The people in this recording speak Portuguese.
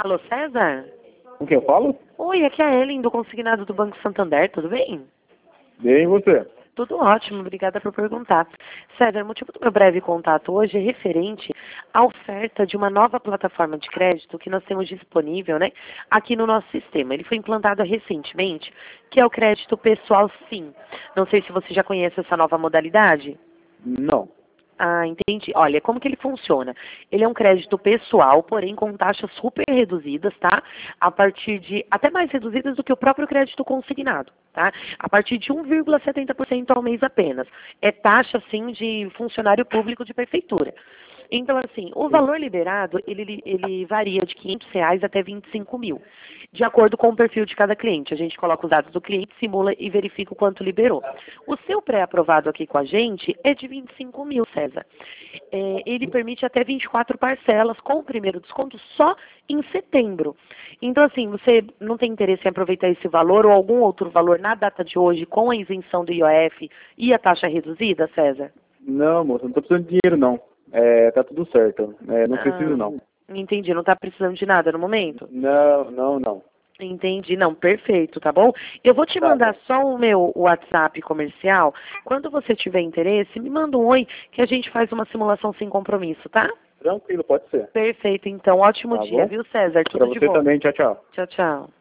Alô, César? Com quem eu falo? Oi, aqui é a Ellen do Consignado do Banco Santander, tudo bem? Bem, e você? Tudo ótimo, obrigada por perguntar. César, o motivo do meu breve contato hoje é referente à oferta de uma nova plataforma de crédito que nós temos disponível, né, aqui no nosso sistema. Ele foi implantado recentemente, que é o crédito pessoal Sim. Não sei se você já conhece essa nova modalidade. Não. Ah, entendi. Olha, como que ele funciona? Ele é um crédito pessoal, porém com taxas super reduzidas, tá? A partir de, até mais reduzidas do que o próprio crédito consignado, tá? A partir de 1,70% ao mês apenas. É taxa, sim, de funcionário público de prefeitura. Então, assim, o valor liberado, ele varia de R$ 500 até 25 mil, de acordo com o perfil de cada cliente. A gente coloca os dados do cliente, simula e verifica o quanto liberou. O seu pré-aprovado aqui com a gente é de 25 mil, César. Ele permite até 24 parcelas com o primeiro desconto só em setembro. Então, assim, você não tem interesse em aproveitar esse valor ou algum outro valor na data de hoje com a isenção do IOF e a taxa reduzida, César? Não, moça, não tô precisando de dinheiro, não. Tá tudo certo. Não preciso, não. Entendi, não está precisando de nada no momento? Não. Entendi, não, perfeito, tá bom? Eu vou te Tá mandar bom. só o meu WhatsApp comercial. Quando você tiver interesse, me manda um oi que a gente faz uma simulação sem compromisso, tá? Tranquilo, pode ser. Perfeito, então, ótimo Tá dia, bom? viu, César? Pra Tudo de você bom. também, tchau, tchau. Tchau, tchau.